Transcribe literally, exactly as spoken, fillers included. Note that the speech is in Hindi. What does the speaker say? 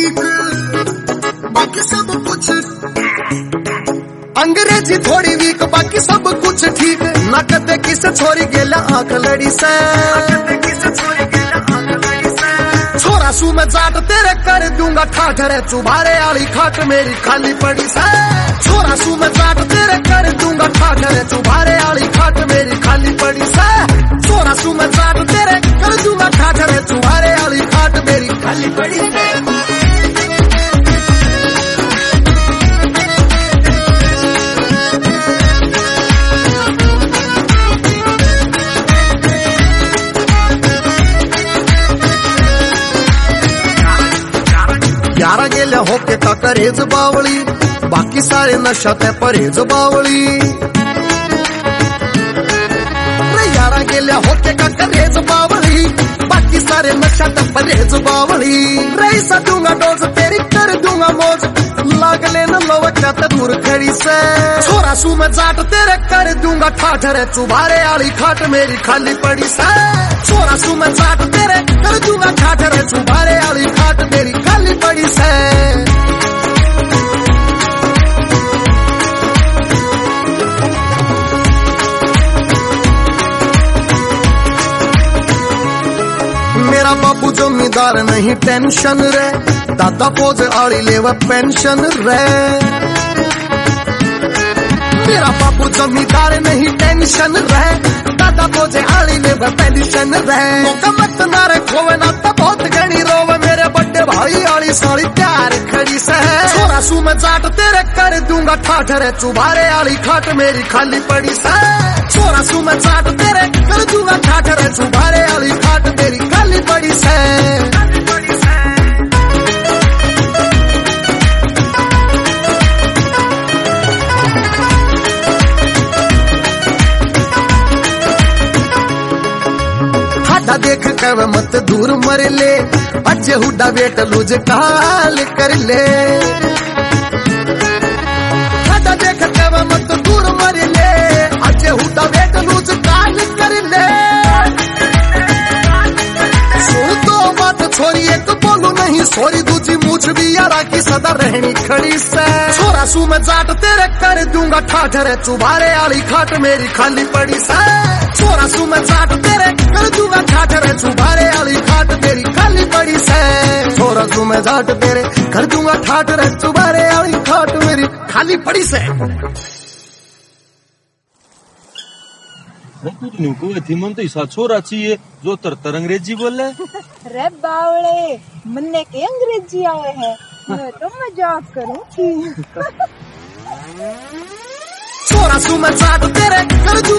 ठीक, बाकी सब कुछ अंग्रेजी थोड़ी वीक, बाकी सब कुछ ठीक। ना कदे किसे छोरी गेला आंख लड़ी से, छोरा सू मैं जाट तेरे कर दूंगा ठाठ रे चुबारे आली खाट मेरी खाली पड़ी से। छोरा सू मैं जाट तेरे कर दूंगा ठाठ रे चुबारे आली खाट मेरी खाली पड़ी से। छोरा सू मैं जाट तेरे कर दूंगा ठाठ रे चुबारे आली खाट मेरी खाली पड़ी से। यारा गेल्या होके का करेज बावळी, बाकी सारे नशा ते परहेज बावळी। यारा गेल्या होके का करेज बावळी, बाकी सारे नशा ते परहेज बावळी। रईसा दूंगा डोज तेरी कर दूंगा मौज, लागले न लवक्या ते दूर खड़ी से। छोरा सू मैं जाट तेरे कर दूंगा ठाठ रे चुबारे आली खाट मेरी खाली पड़ी से। छोरा सू मैं जाट तेरे कर दूंगा ठाठ रे चुबारे आली खाट मेरी खाली पड़ी से। मेरा बाबू जमींदार नहीं टेंशन रे, दादा पोज आड़ी लेवा पेंशन रे। मेरा बाबू जमींदार नहीं टेंशन रे, दादा पोज आड़ी लेवा पेंशन रे। मौका मत ना रे खोवे ना तो बहुत गणी रोवे, मेरे बड़े भाई आड़ी साड़ी प्यार खड़ी से। छोरा सू मैं जाट तेरे कर दूंगा ठाठ रे चुबारे आली खाट मेरी खाली पड़ी से। छोरा सू मैं जाट तेरे कर दूंगा ठाठ रे चुबारे आली खाट मेरी खाली पड़ी से। हाडा देख कर मत दूर मर ले, अजे हुडा बेट लूज काल कर ले। हाडा देख कर मत दूर मर ले, अजे हुडा बेट लूज काल कर ले। सुन तो बात छोरी एक बोलू नहीं सोरी, दूजी मूछ भी यारा की सदा रहनी खड़ी से। छोरा सू मैं जाट तेरे कर दूंगा ठाठ रे चुबारे आली खाट मेरी खाली पड़ी से। छोरा सू मैं जाट तेरे कर दूंगा ठाठ रे चुबारे आली खाट मेरी खाली पड़ी से। छोरा सू मैं जाट तेरे कर दूंगा ठाठ रे चुबारे आली खाट मेरी खाली पड़ी से। मन तो ऐसा छोरा चाहिए जो तर तर अंग्रेजी बोले। रे बावले मन्ने के अंग्रेजी आवे है, मैं तो मजाक करूं थी। छोरा सू मैं जाट तेरे कर